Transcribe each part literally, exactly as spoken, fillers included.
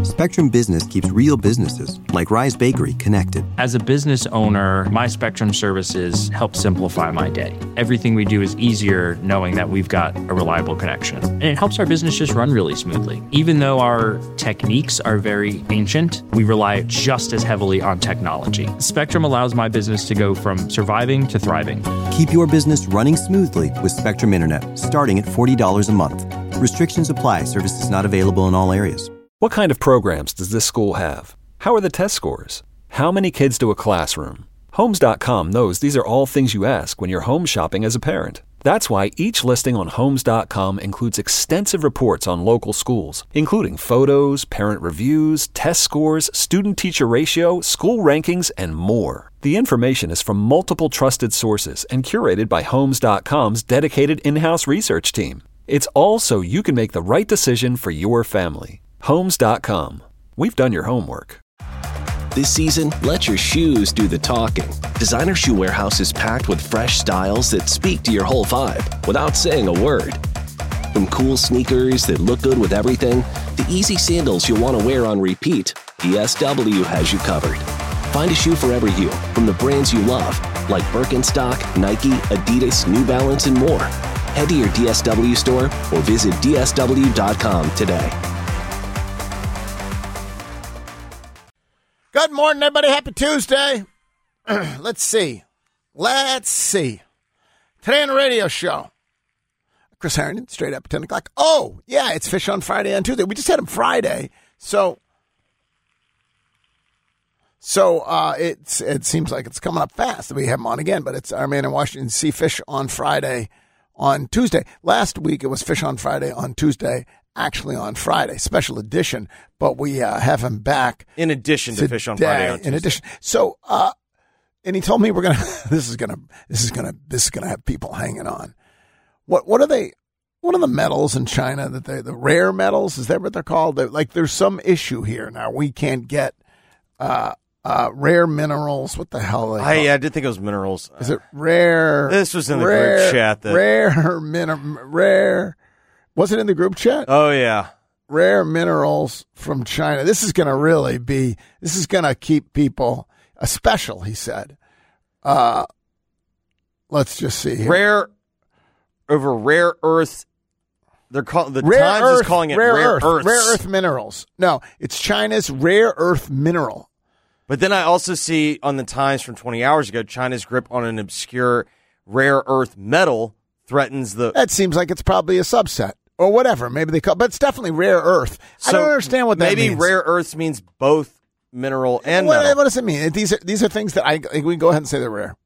Spectrum Business keeps real businesses, like Rise Bakery, connected. As a business owner, my Spectrum services help simplify my day. Everything we do is easier knowing that we've got a reliable connection. And it helps our business just run really smoothly. Even though our techniques are very ancient, we rely just as heavily on technology. Spectrum allows my business to go from surviving to thriving. Keep your business running smoothly with Spectrum Internet, starting at forty dollars a month. Restrictions apply. Services not available in all areas. What kind of programs does this school have? How are the test scores? How many kids do a classroom? Homes dot com knows these are all things you ask when you're home shopping as a parent. That's why each listing on Homes dot com includes extensive reports on local schools, including photos, parent reviews, test scores, student-teacher ratio, school rankings, and more. The information is from multiple trusted sources and curated by Homes dot com's dedicated in-house research team. It's all so you can make the right decision for your family. Homes dot com. We've done your homework. This season, let your shoes do the talking. Designer Shoe Warehouse is packed with fresh styles that speak to your whole vibe without saying a word. From cool sneakers that look good with everything, to easy sandals you'll want to wear on repeat, D S W has you covered. Find a shoe for every you from the brands you love, like Birkenstock, Nike, Adidas, New Balance, and more. Head to your D S W store or visit D S W dot com today. Good morning, everybody. Happy Tuesday. Let's see. Let's see. Today on the radio show, Chris Harrington, straight up at ten o'clock. Oh, yeah, it's Fish on Friday and Tuesday. We just had him Friday, so so uh, it's it seems like it's coming up fast that we have him on again, but it's our man in Washington, D C, Fish on Friday on Tuesday. Last week, it was Fish on Friday on Tuesday. Actually on Friday, special edition, but we uh, have him back. In addition to today, Fish on Friday on Tuesday. In addition. So, uh, and he told me we're going to, this is going to, this is going to, this is going to have people hanging on. What, what are they, what are the metals in China that they, the rare metals? Is that what they're called? They're, like there's some issue here now. We can't get, uh, uh, rare minerals. What the hell? Are they I, called? yeah, I did think it was minerals. Is it rare? This was in the rare, group chat. That, rare, min, rare. Was it in the group chat? Oh, yeah. Rare minerals from China. This is going to really be, this is going to keep people a special, he said. Uh, let's just see here. Rare, over rare earth. They're call, the rare Times earth, is calling it rare, rare earth, earths. Rare earth minerals. No, it's China's rare earth mineral. But then I also see on the Times from twenty hours ago, China's grip on an obscure rare earth metal threatens the. That seems like it's probably a subset. Or whatever, maybe they call, but it's definitely rare earth. So I don't understand what that maybe means. Maybe rare earths means both mineral and what, metal. What does it mean? These are these are things that I we can go ahead and say they're rare.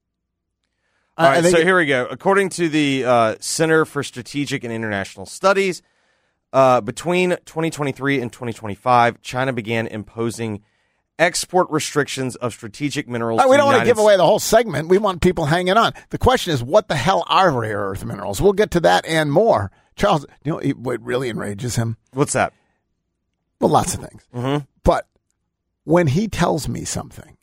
All right, uh, so get, here we go. According to the uh, Center for Strategic and International Studies, uh, between twenty twenty-three and twenty twenty-five, China began imposing export restrictions of strategic minerals. Right, we don't want to give away the whole segment. We want people hanging on. The question is, what the hell are rare earth minerals? We'll get to that and more. Charles, you know what really enrages him? What's that? Well, lots of things. Mm-hmm. But when he tells me something,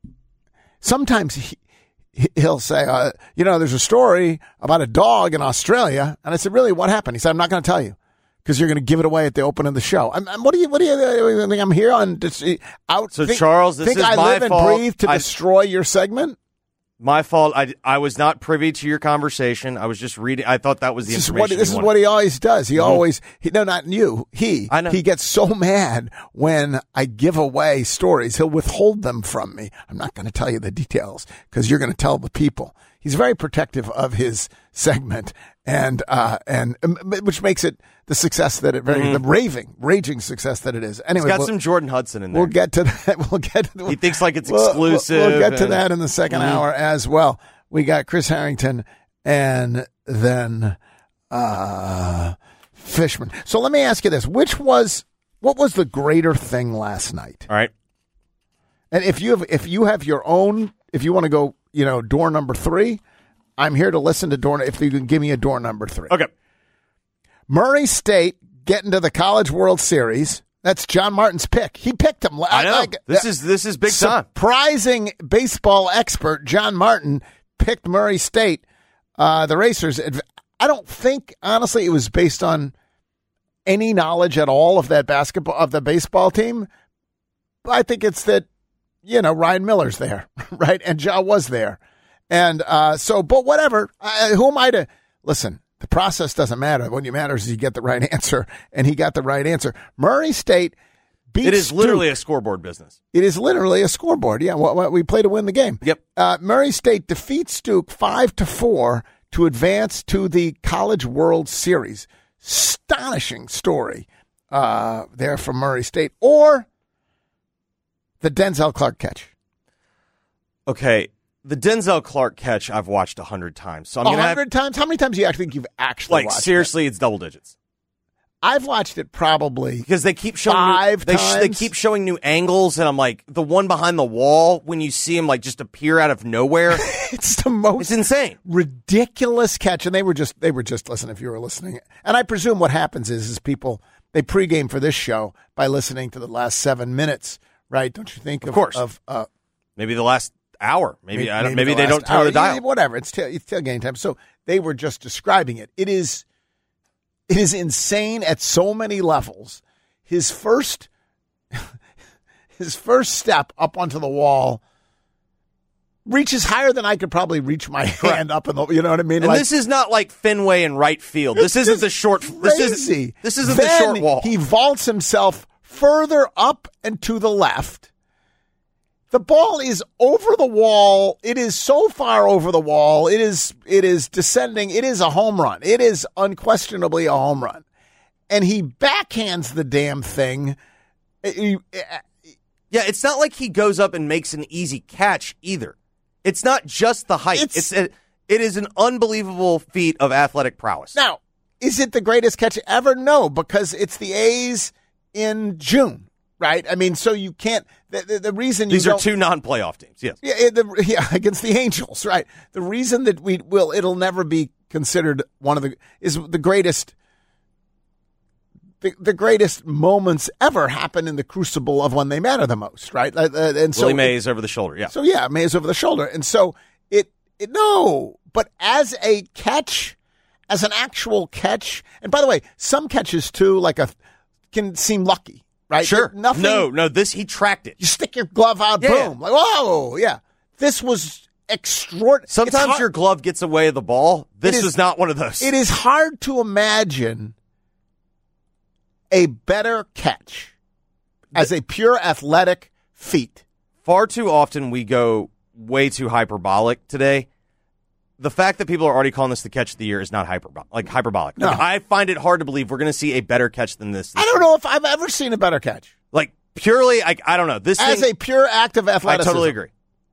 sometimes he, he'll say, uh, you know, there's a story about a dog in Australia. And I said, really, what happened? He said, I'm not going to tell you because you're going to give it away at the open of the show. I'm, I'm, what do you, what do you think I'm here on? To, out, so, think, Charles, this think is I my live fault. and breathe to I, destroy your segment? My fault. I, I was not privy to your conversation. I was just reading. I thought that was the this information. Is what, this is wanted. what he always does. He mm-hmm. always, he, no, not you. He, I know. He gets so mad when I give away stories. He'll withhold them from me. I'm not going to tell you the details because you're going to tell the people. He's very protective of his segment, and uh, and which makes it the success that it very mm-hmm. the raving, raging success that it is. Anyway, he's got we'll, some Jordan Hudson in there. We'll get to that. We'll get. To, he thinks like it's we'll, exclusive. We'll, we'll get to and, that in the second mm-hmm. hour as well. We got Chris Harrington and then uh, Fishman. So let me ask you this: which was what was the greater thing last night? All right. And if you have if you have your own, if you want to go, you know, door number three, I'm here to listen to door. If you can give me a door number three, okay. Murray State getting to the College World Series. That's John Martin's pick. He picked him. I know. Like, this is this is big time. Surprising baseball expert John Martin picked Murray State, uh, the Racers. I don't think, honestly, it was based on any knowledge at all of that basketball, of the baseball team, I think it's that, you know, Ryan Miller's there, right? And Ja was there. And uh, so, but whatever. Uh, who am I to listen? The process doesn't matter. What matters is you get the right answer, and he got the right answer. Murray State beats It is literally Duke. a scoreboard business. It is literally a scoreboard. Yeah, what, what we play to win the game. Yep. Uh, Murray State defeats Duke five to four to advance to the College World Series. Astonishing story uh, there from Murray State, or the Denzel Clark catch. Okay. The Denzel Clark catch I've watched a hundred times. So I'm A gonna have, hundred times? How many times do you actually think you've actually like watched seriously, it? it's double digits. I've watched it probably Because they keep showing five new, they, sh- they times. keep showing new angles, and I'm like, the one behind the wall when you see him like just appear out of nowhere, It's the most it's insane. ridiculous catch, and they were just they were just listen if you were listening. And I presume what happens is is people they pregame for this show by listening to the last seven minutes, right? Don't you think? Of, Of course. Of uh, Maybe the last hour. Maybe I don't, maybe, the they last don't turn hour. the dial. Yeah, whatever. It's tail, it's tailgating time. So they were just describing it. It is it is insane at so many levels. His first his first step up onto the wall reaches higher than I could probably reach my hand up in the. You know what I mean? And Like, this is not like Fenway and right field. This isn't the short. This isn't. crazy. This isn't Then the short wall. He vaults himself further up and to the left. The ball is over the wall. It is so far over the wall. It is it is descending. It is a home run. It is unquestionably a home run. And he backhands the damn thing. He- Yeah, it's not like he goes up and makes an easy catch either. It's not just the height. It's- It's, a, it is an unbelievable feat of athletic prowess. Now, is it the greatest catch ever? No, because it's the A's in June, right? I mean, so you can't. The, the, the reason you These are don't- two non-playoff teams. Yes. Yeah, it- the, yeah, against the Angels, right? The reason that we will, it'll never be considered one of the is the greatest. The, the greatest moments ever happen in the crucible of when they matter the most, right? Uh, uh, and so, Willie Mays over the shoulder. Yeah. so yeah, Mays over the shoulder, and so it, it no, but as a catch, as an actual catch, and by the way, some catches too, like a can seem lucky, right? Sure. Nothing. No, no. This he tracked it. You stick your glove out, Yeah. boom, like whoa, yeah. This was extraordinary. Sometimes your glove gets away of the ball. This is- is not one of those. It is hard to imagine a better catch as a pure athletic feat. Far too often we go way too hyperbolic today. The fact that people are already calling this the catch of the year is not hyperbolic. Like hyperbolic. No. Like, I find it hard to believe we're going to see a better catch than this. this I don't year. know if I've ever seen a better catch Like purely, I, I don't know. This as thing, a pure act of I athleticism. totally agree.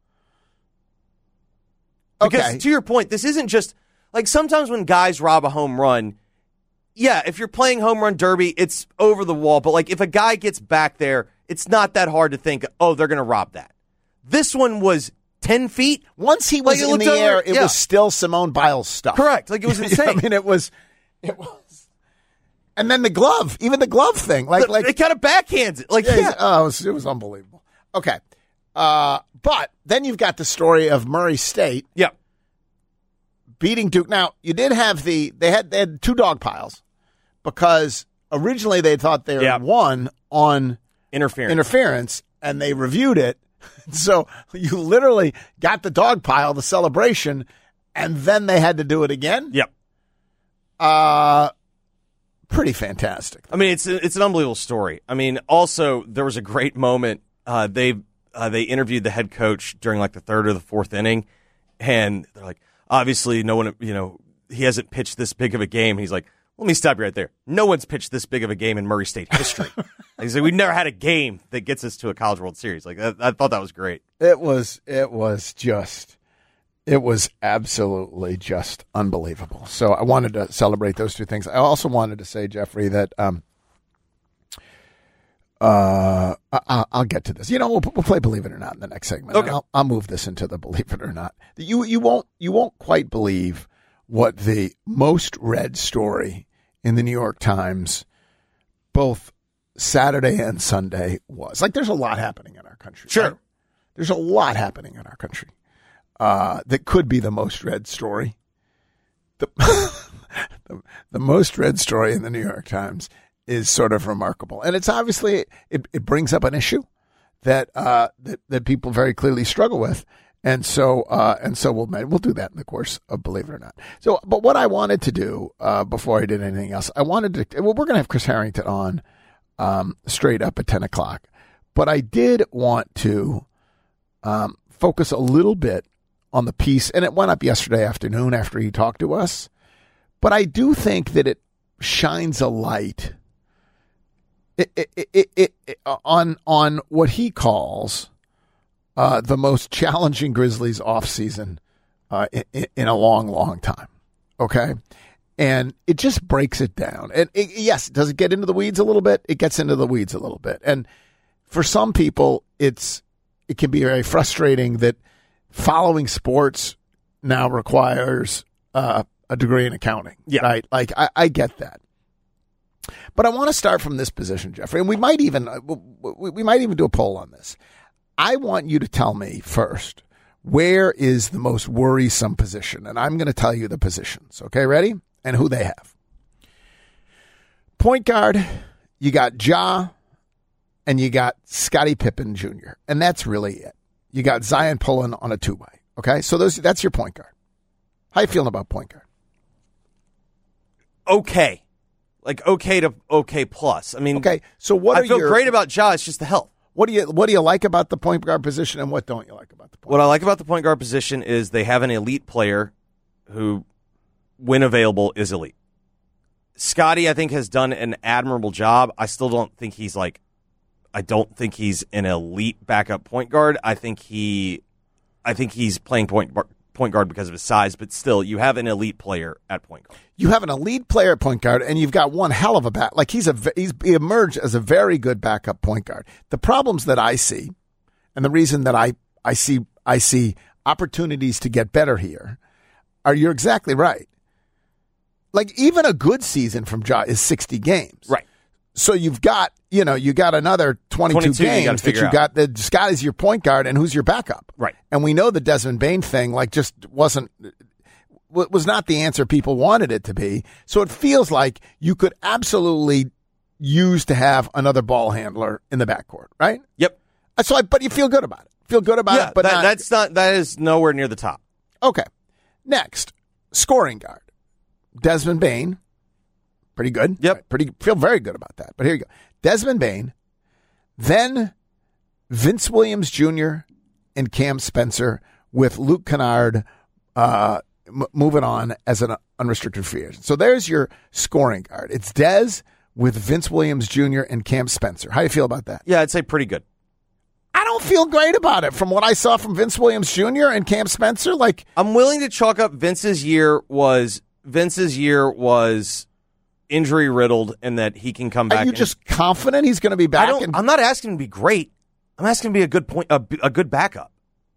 Because Okay. to your point, this isn't just like sometimes when guys rob a home run. Yeah, if you're playing home run derby, it's over the wall. But like if a guy gets back there, it's not that hard to think, oh, they're going to rob that. This one was ten feet. Once he was Like, it in looked the over- air, it yeah. was still Simone Biles stuff. Correct. Like it was You know, insane. I mean, it was, it was. And then the glove, even the glove thing, like like it kind of backhands it. Like Yeah, yeah, he's- oh, it was, it was unbelievable. Okay. Uh, but then you've got the story of Murray State yeah. beating Duke. Now, you did have the, they had, they had two dog piles because originally they thought they Yeah. won on Interference. interference and they reviewed it. So you literally got the dog pile, the celebration, and then they had to do it again. Yep. Uh, pretty fantastic. I mean, it's it's an unbelievable story. I mean, also there was a great moment. Uh, they uh, they interviewed the head coach during like the third or the fourth inning, and they're like, obviously, no one, you know, he hasn't pitched this big of a game. He's like, let me stop you right there. No one's pitched this big of a game in Murray State history. Like, he's like, we've never had a game that gets us to a College World Series. Like, I, I thought that was great. It was it was just it was absolutely just unbelievable. So I wanted to celebrate those two things. I also wanted to say, Jeffrey, that um uh I, I'll get to this. You know, we'll, we'll play Believe It or Not in the next segment. Okay. I'll, I'll move this into the Believe It or Not. You you won't you won't quite believe what the most read story in the New York Times, both Saturday and Sunday, was. Like, there's a lot happening in our country. Sure. right? There's a lot happening in our country uh, that could be the most read story. The, the, the most read story in the New York Times is sort of remarkable. And it's obviously, it, it brings up an issue that, uh, that, that people very clearly struggle with. And so, uh, and so we'll, we'll do that in the course of Believe It or Not. So, but what I wanted to do, uh, before I did anything else, I wanted to, well, we're going to have Chris Harrington on, um, straight up at ten o'clock, but I did want to, um, focus a little bit on the piece, and it went up yesterday afternoon after he talked to us, but I do think that it shines a light it, it, it, it, it, on, on what he calls, Uh, the most challenging Grizzlies offseason uh, in, in a long, long time. Okay? And it just breaks it down. And it, yes, does it get into the weeds a little bit? It gets into the weeds a little bit. And for some people, it's it can be very frustrating that following sports now requires uh, a degree in accounting. Yeah. Right? Like, I, I get that. But I want to start from this position, Jeffrey, and we might even we, we might even do a poll on this. I want you to tell me first, where is the most worrisome position? And I'm going to tell you the positions. Okay, ready? And who they have. Point guard, you got Ja, and you got Scottie Pippen Junior And that's really it. You got Zion pulling on a two-way. Okay, so those that's your point guard. How you feeling about point guard? Okay. Like okay to okay plus. I mean, okay, so what I are feel your, great about Ja. It's just the health. What do you what do you like about the point guard position, and what don't you like about the point What guard I like about the point guard position is they have an elite player who, when available, is elite. Scotty, I think, has done an admirable job. I still don't think he's like, I don't think he's an elite backup point guard. I think he, I think he's playing point point guard because of his size, but still, you have an elite player at point guard. You have an elite player at point guard, and you've got one hell of a back. Like he's a he's he emerged as a very good backup point guard. The problems that I see, and the reason that I I see I see opportunities to get better here, are you're exactly right. Like even a good season from Ja is sixty games, right? So you've got you know you got another twenty-two games you that you out. got. That Scott is your point guard, and who's your backup, right? And we know the Desmond Bane thing like just wasn't. was not the answer people wanted it to be. So it feels like you could absolutely use to have another ball handler in the backcourt, right? Yep. So, I, but you feel good about it. Feel good about yeah, it, but that, not, that's not that is nowhere near the top. Okay. Next, scoring guard, Desmond Bane, pretty good. Yep. Pretty feel very good about that. But here you go, Desmond Bane, then Vince Williams Junior and Cam Spencer with Luke Kennard. Uh, M- moving on as an unrestricted free agent. So there's your scoring guard. It's Dez with Vince Williams Junior and Cam Spencer. How do you feel about that? Yeah, I'd say pretty good. I don't feel great about it. From what I saw from Vince Williams Junior and Cam Spencer, like I'm willing to chalk up Vince's year was Vince's year was injury riddled, and that he can come back. Are you and, just confident he's going to be back? I don't, and, I'm not asking him to be great. I'm asking him to be a good point, a, a good backup.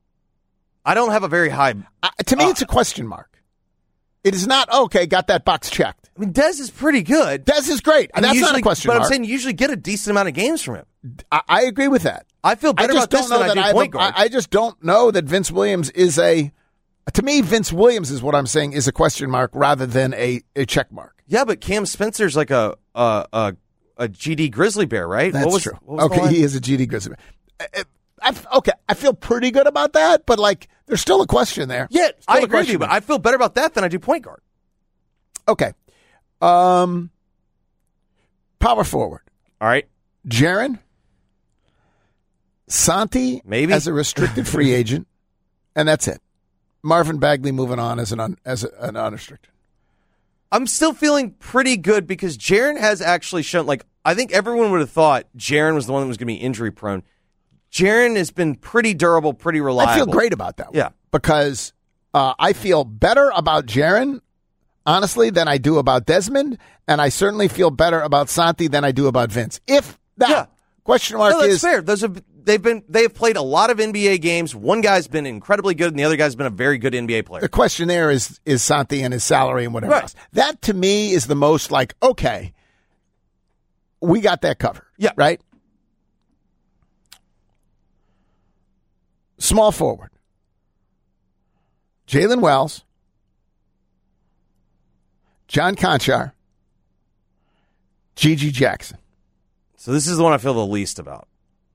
I don't have a very high. uh, to me, uh, it's a question mark. It is not okay. Got that box checked. I mean, Dez is pretty good. Dez is great. And That's usually, not a question but mark. I'm saying you usually get a decent amount of games from him. I, I agree with that. I feel better I just about this don't know than that I I, do point have a- guard. I, I just don't know that Vince Williams is a. To me, Vince Williams is what I'm saying is a question mark rather than a, a check mark. Yeah, but Cam Spencer's like a a a, a G D Grizzly Bear, right? That's what was, true. What was the Okay, line? he is a G D Grizzly. I, I, okay, I feel pretty good about that, but like, there's still a question there. Yeah, Still I a agree with question you, but mark. I feel better about that than I do point guard. Okay, um, power forward. All right, Jaren, Santi, Maybe. as a restricted free agent, and that's it. Marvin Bagley moving on as an un, as a, an unrestricted. I'm still feeling pretty good because Jaren has actually shown, like, I think everyone would have thought Jaren was the one that was going to be injury prone. Jaren has been pretty durable, pretty reliable. I feel great about that one. Yeah. Because uh, I feel better about Jaren, honestly, than I do about Desmond, and I certainly feel better about Santi than I do about Vince. If that Yeah. question mark No, that's is fair. Those are, they've been they've played a lot of N B A games. One guy's been incredibly good, and the other guy's been a very good N B A player. the question there is is Santi and his salary and whatever Right. else. That to me is the most like, okay, we got that covered. Yeah. Right? Small forward. Jalen Wells, John Conchar, Gigi Jackson. So this is the one I feel the least about.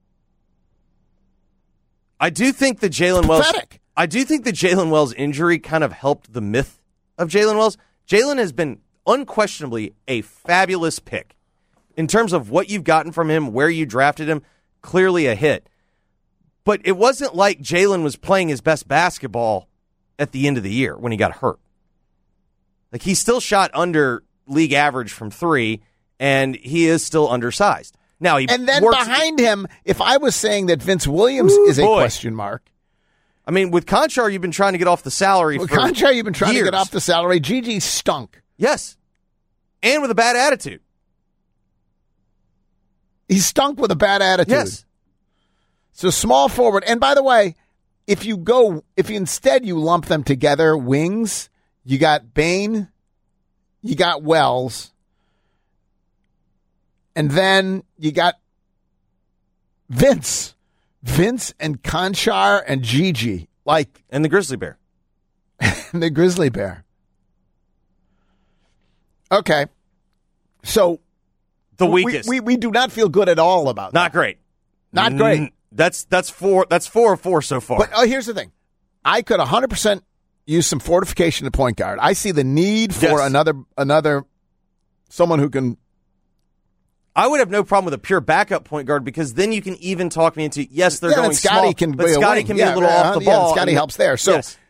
I do think that Jalen Wells. Pathetic. I do think that Jalen Wells' injury kind of helped the myth of Jalen Wells. Jalen has been unquestionably a fabulous pick in terms of what you've gotten from him, where you drafted him. Clearly a hit, but it wasn't like Jalen was playing his best basketball at the end of the year when he got hurt. Like, he still shot under league average from three, and he is still undersized. Now he and then works, behind him, if I was saying that Vince Williams Ooh, is a boy. question mark. I mean, with Conchar, you've been trying to get off the salary. With for Conchar, you've been trying years. to get off the salary. Gigi stunk. Yes, and with a bad attitude. He stunk with a bad attitude. Yes. So small forward. And by the way, if you go, if you instead you lump them together, wings, you got Bane, you got Wells, and then you got Vince. Vince and Conchar and Gigi. Like, and the Grizzly Bear. and the Grizzly Bear. Okay. So the we, weakest. We, we do not feel good at all about that. Not great. Not great. Mm, that's that's four that's four of four so far. But oh, here's the thing. I could one hundred percent use some fortification at point guard. I see the need for Yes. another another someone who can. I would have no problem with a pure backup point guard because then you can even talk me into yes, they're yeah, going and Scotty small, can but be a Scotty wing. can yeah, be a little yeah, off the yeah, ball. Scotty and, helps there. So, yes.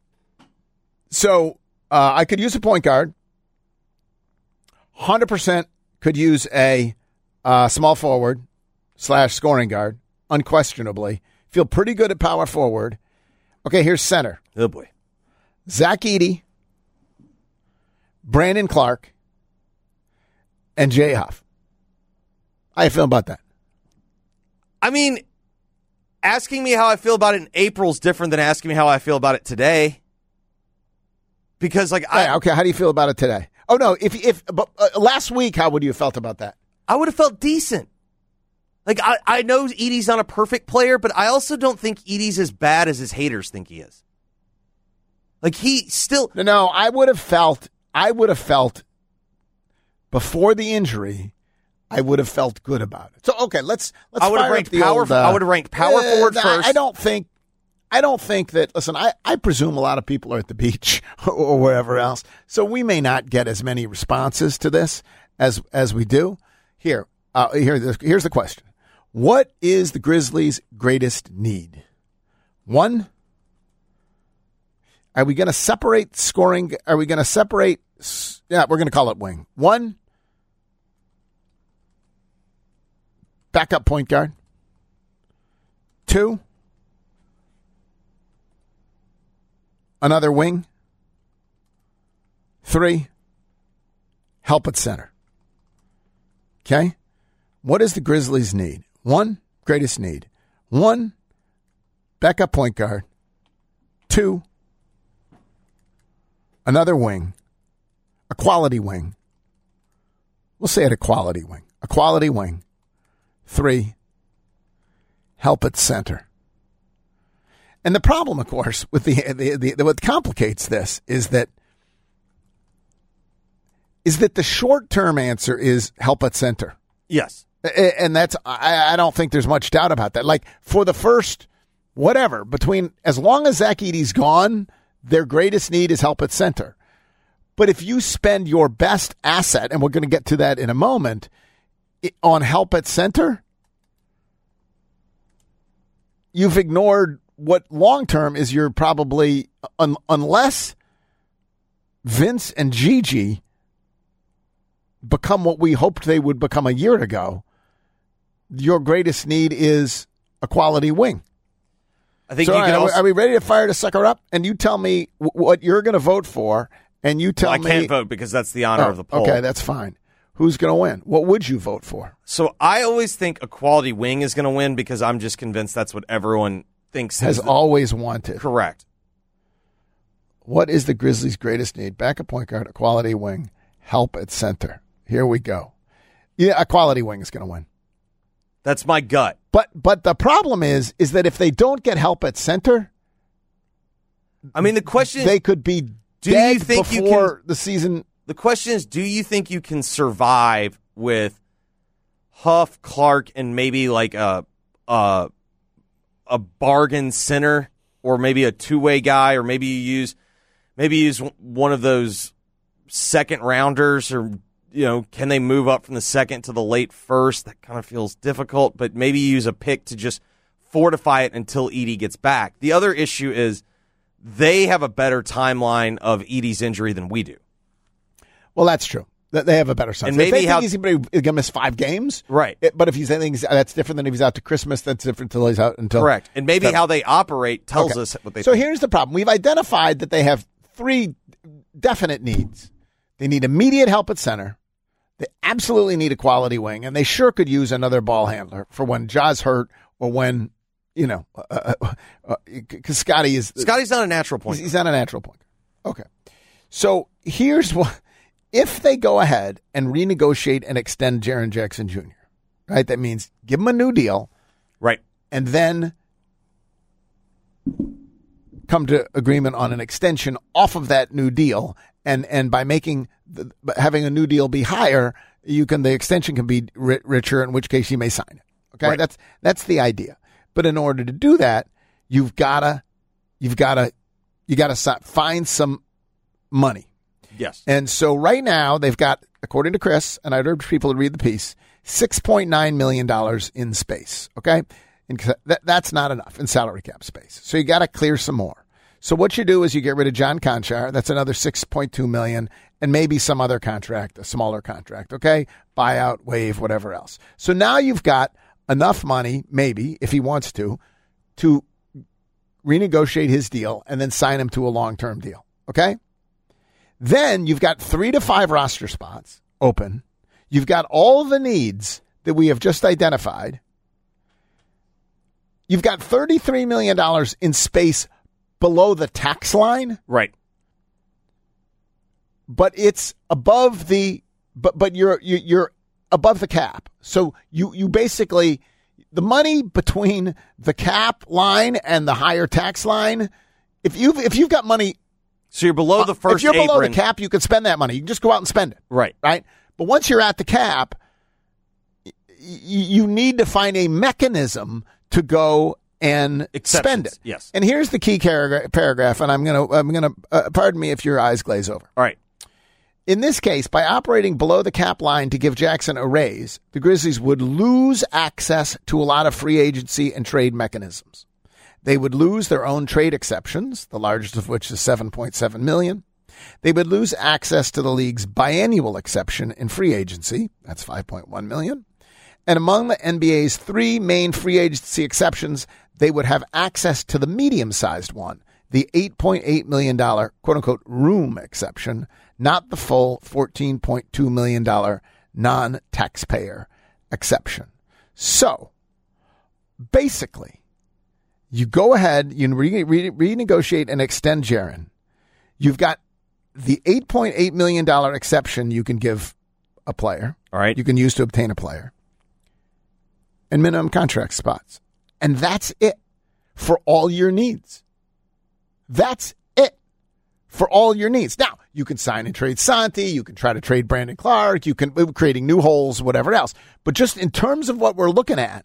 so uh, I could use a point guard. one hundred percent could use a uh, small forward slash scoring guard, unquestionably. Feel pretty good at power forward. Okay, here's center. Oh, boy. Zach Edey, Brandon Clark, and Jay Huff. How you feel about that? I mean, asking me how I feel about it in April is different than asking me how I feel about it today. Because, like, I... Yeah, okay, how do you feel about it today? Oh, no, if if but, uh, last week, how would you have felt about that? I would have felt decent. Like, I, I know Edey's not a perfect player, but I also don't think Edey's as bad as his haters think he is. Like, he still... No, no, I would have felt, I would have felt, before the injury, I would have felt good about it. So, okay, let's let's I would have fire ranked up the power. old, uh, I would have ranked power uh, forward I, first. I don't think, I don't think that. Listen, I, I presume a lot of people are at the beach or wherever else, so we may not get as many responses to this as as we do. Here, uh, here, here's the question: what is the Grizzlies' greatest need? One. Are we going to separate scoring? Are we going to separate? Yeah, we're going to call it wing. One. Backup point guard. Two, another wing. Three, help at center. Okay? What does the Grizzlies need? One, greatest need. One, backup point guard. Two, another wing. A quality wing. We'll say it a quality wing. A quality wing. Three, help at center. And the problem, of course, with the, the, the, the what complicates this is that is that the short-term answer is help at center. Yes. And that's I, I don't think there's much doubt about that. Like for the first whatever, between as long as Zach Edey's gone, their greatest need is help at center. But if you spend your best asset, and we're going to get to that in a moment, on help at center, you've ignored what long-term is your probably, un, unless Vince and Gigi become what we hoped they would become a year ago, your greatest need is a quality wing. I think so you can are, also, are we ready to fire the sucker up? And you tell me w- what you're going to vote for, and you tell well, I me... I can't vote because that's the honor oh, of the poll. Okay, that's fine. Who's going to win? What would you vote for? So I always think a quality wing is going to win because I'm just convinced that's what everyone thinks. Has is the, always wanted. Correct. What is the Grizzlies' greatest need? Backup point guard, a quality wing, help at center. Here we go. Yeah, a quality wing is going to win. That's my gut. But but the problem is is that if they don't get help at center, I mean the question they is, could be do dead you think before you can, the season. The question is, do you think you can survive with Huff, Clark, and maybe like a a, a bargain center, or maybe a two way guy, or maybe you use maybe you use one of those second rounders, or you know, can they move up from the second to the late first? That kind of feels difficult, but maybe you use a pick to just fortify it until Edey gets back. The other issue is they have a better timeline of Edey's injury than we do. Well, that's true. They have a better sense. And maybe if they how, think he's going to miss five games, right? It, but if he's anything, that's different than if he's out to Christmas. That's different until he's out until correct. And maybe seven. how they operate tells okay. us what they. So think. here's the problem: we've identified that they have three definite needs. They need immediate help at center. They absolutely need a quality wing, and they sure could use another ball handler for when Ja's hurt or when. You know, because uh, uh, uh, Scotty is... Scotty's not a natural point. He's, he's not a natural point. Okay. So here's what... If they go ahead and renegotiate and extend Jaren Jackson Junior, right? That means give him a new deal. Right. And then come to agreement on an extension off of that new deal. And and by making the, having a new deal be higher, you can the extension can be ri- richer, in which case you may sign it. Okay? Right. That's that's the idea. But in order to do that, you've gotta, you've gotta, you gotta find some money. Yes. And so right now they've got, according to Chris, and I'd urge people to read the piece, six point nine million dollars in space. Okay, and that, that's not enough in salary cap space. So you got to clear some more. So what you do is you get rid of John Conchar. That's another six point two million dollars, and maybe some other contract, a smaller contract. Okay, buyout, waive, whatever else. So now you've got enough money, maybe, if he wants to, to renegotiate his deal and then sign him to a long-term deal, okay? Then you've got three to five roster spots open. You've got all the needs that we have just identified. You've got thirty-three million dollars in space below the tax line. Right. But it's above the, but but you're you're above the cap. So you, you basically, the money between the cap line and the higher tax line, if you've, if you've got money. So you're below the first If you're below apron. the cap, you can spend that money. You can just go out and spend it. Right. Right. But once you're at the cap, y- you need to find a mechanism to go and spend it. Yes. And here's the key paragraph, paragraph and I'm going to, I'm going to, uh, pardon me if your eyes glaze over. All right. In this case, by operating below the cap line to give Jackson a raise, the Grizzlies would lose access to a lot of free agency and trade mechanisms. They would lose their own trade exceptions, the largest of which is seven point seven million dollars. They would lose access to the league's biannual exception in free agency, that's five point one million dollars. And among the N B A's three main free agency exceptions, they would have access to the medium-sized one, the eight point eight million dollars quote-unquote room exception, not the full fourteen point two million dollars non-taxpayer exception. So, basically, you go ahead, you re- re- renegotiate and extend Jaren. You've got the eight point eight million dollars exception you can give a player. All right. You can use to obtain a player. And minimum contract spots. And that's it for all your needs. That's it for all your needs. Now, you can sign and trade Santi. You can try to trade Brandon Clark. You can creating new holes, whatever else. But just in terms of what we're looking at,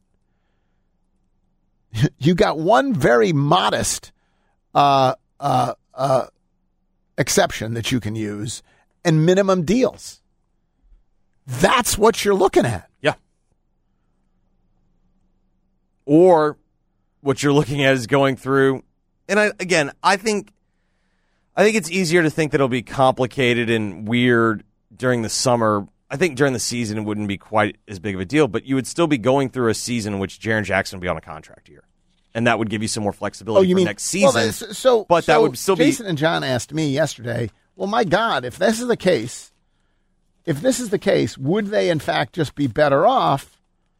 you got one very modest uh, uh, uh, exception that you can use and minimum deals. That's what you're looking at. Yeah. Or what you're looking at is going through, and I, again, I think, I think it's easier to think that it'll be complicated and weird during the summer. I think during the season it wouldn't be quite as big of a deal, but you would still be going through a season in which Jaren Jackson would be on a contract year. And that would give you some more flexibility oh, you for mean, next season. Well, so, but so that would still Jason be. Jason and John asked me yesterday, well, my God, if this is the case, if this is the case, would they in fact just be better off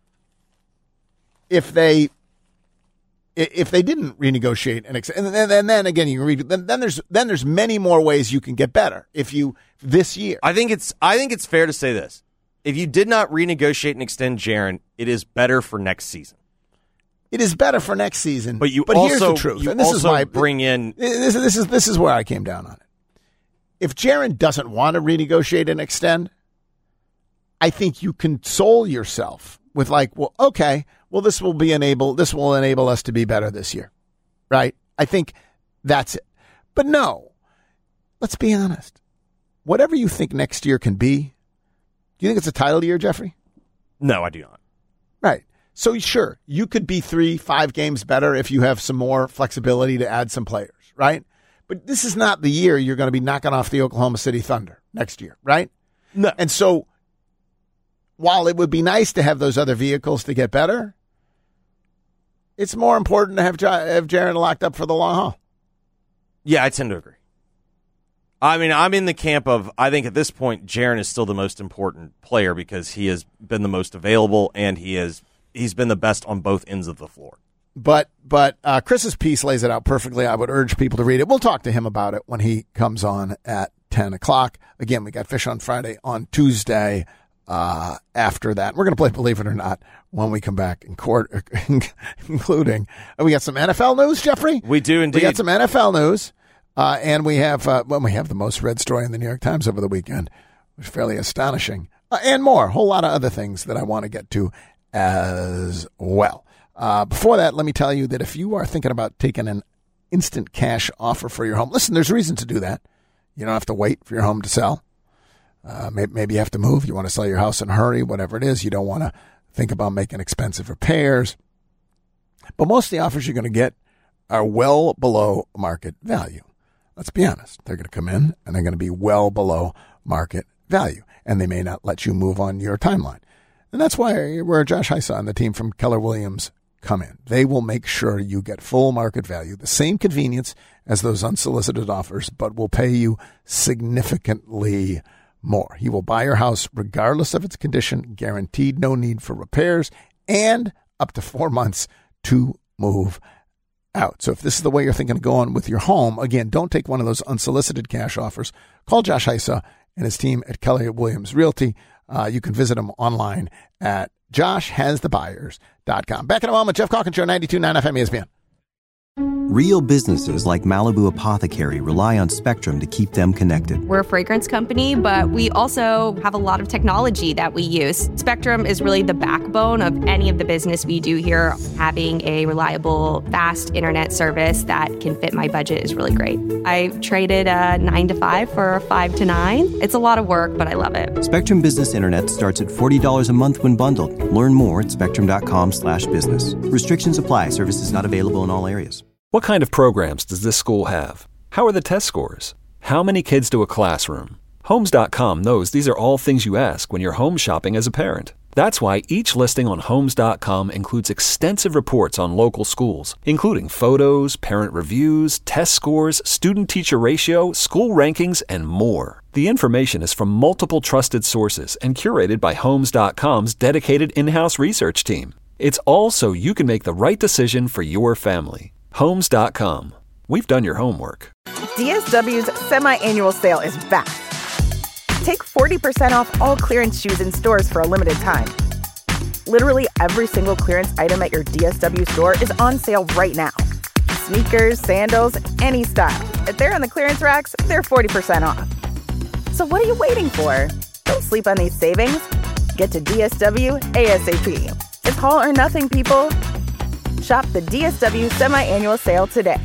if they if they didn't renegotiate and and then, and then again you can read then, then there's then there's many more ways you can get better if you this year. I think it's I think it's fair to say this. If you did not renegotiate and extend Jaren, it is better for next season. It is better for next season. But you but also here's the truth. you and this also is my, bring in this, this is this is where I came down on it. If Jaren doesn't want to renegotiate and extend, I think you console yourself with like, well, okay, well, this will be enable, this will enable us to be better this year, right? I think that's it. But no, let's be honest. Whatever you think next year can be, do you think it's a title year, Jeffrey? No, I do not. Right. So sure, you could be three, five games better if you have some more flexibility to add some players, right? But this is not the year you're going to be knocking off the Oklahoma City Thunder next year, right? No. And so while it would be nice to have those other vehicles to get better, it's more important to have, have Jaren locked up for the long haul. Yeah, I tend to agree. I mean, I'm in the camp of, I think at this point, Jaren is still the most important player because he has been the most available and he has he's been the best on both ends of the floor. But but uh, Chris's piece lays it out perfectly. I would urge people to read it. We'll talk to him about it when he comes on at ten o'clock. Again, we got Fish on Friday. On Tuesday, uh, after that, we're going to play Believe It or Not when we come back, in court, including, we got some N F L news, Jeffrey? We do indeed. We got some N F L news. Uh, and we have uh, well, we have the most read story in the New York Times over the weekend, which is fairly astonishing, uh, and more. A whole lot of other things that I want to get to as well. Uh, before that, let me tell you that if you are thinking about taking an instant cash offer for your home, listen, there's a reason to do that. You don't have to wait for your home to sell. Uh, maybe, maybe you have to move. You want to sell your house in a hurry, whatever it is. You don't want to think about making expensive repairs. But most of the offers you're going to get are well below market value. Let's be honest. They're going to come in and they're going to be well below market value. And they may not let you move on your timeline. And that's why where Josh Heisa and the team from Keller Williams come in. They will make sure you get full market value, the same convenience as those unsolicited offers, but will pay you significantly more. He will buy your house regardless of its condition, guaranteed no need for repairs, and up to four months to move out. So if this is the way you're thinking of going with your home, again, don't take one of those unsolicited cash offers. Call Josh Heisa and his team at Keller Williams Realty. Uh, you can visit them online at josh has the buyers dot com. Back in a moment, Jeff Calkins Show, ninety-two point nine F M E S P N. Real businesses like Malibu Apothecary rely on Spectrum to keep them connected. We're a fragrance company, but we also have a lot of technology that we use. Spectrum is really the backbone of any of the business we do here. Having a reliable, fast internet service that can fit my budget is really great. I traded a nine to five for a five to nine. It's a lot of work, but I love it. Spectrum Business Internet starts at forty dollars a month when bundled. Learn more at spectrum.com slash business. Restrictions apply. Services not available in all areas. What kind of programs does this school have? How are the test scores? How many kids to a classroom? Homes dot com knows these are all things you ask when you're home shopping as a parent. That's why each listing on Homes dot com includes extensive reports on local schools, including photos, parent reviews, test scores, student-teacher ratio, school rankings, and more. The information is from multiple trusted sources and curated by Homes dot com's dedicated in-house research team. It's all so you can make the right decision for your family. Homes dot com. We've done your homework. D S W's semi-annual sale is back. Take forty percent off all clearance shoes in stores for a limited time. Literally every single clearance item at your D S W store is on sale right now. Sneakers, sandals, any style. If they're on the clearance racks, they're forty percent off. So what are you waiting for? Don't sleep on these savings. Get to D S W ASAP. It's all or nothing, people. Shop the D S W semi-annual sale today.